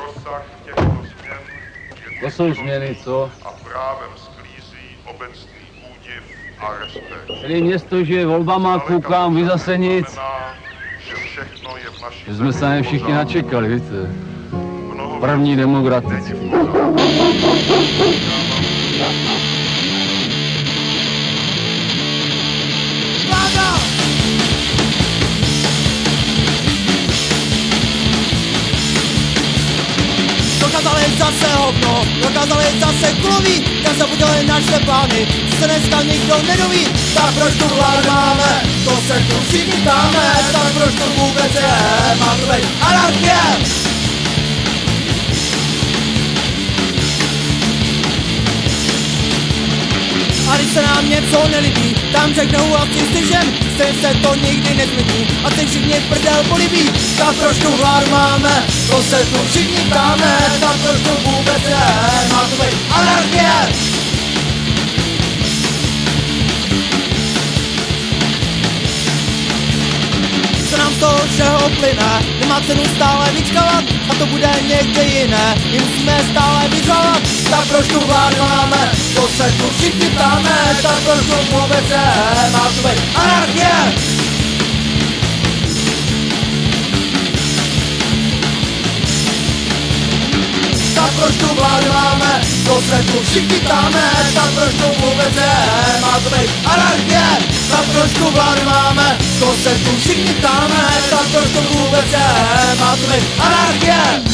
Rozsah těchto změn To jsou změny, co? a právem sklízí obecný údiv a respekt. Celý město žije volbama, koukám, vy zase nic. Znamená, že všechno je v naší Že jsme se na ně všichni načekali, víte. Mnoho První demokratici. Dokázali zase hovno, dokázali zase kulový, tak zabudili naše plány, se dneska nikdo nedoví. Tak proč tu vládu máme, to se tu všichni ptáme, tak proč tu vůbec je, má tu být anarchie. A když se nám něco nelíbí, tam řeknou asi slyšem, stejně se to nikdy nezmění a ty všichni prdel polibí. Tak proč tu vládu máme, to se tu všichni ptáme, tak proč tu vůbec je, má to být anarchie. Co nám z toho všeho plyne, nemá cenu stále vyčkávat a to bude někde jiné, my musíme stále vyzvávat. Tak proč tu vládu máme, to se tu všichni ptáme, tak proč tu vůbec je, má to být anarchie. Tak proč tu vládu máme, to se tu všichni ptáme, tak proč tu vůbec je, má to být anarchie. Tak proč tu vládu máme, to se tu všichni ptáme, tak proč tu vůbec je, má to být anarchie.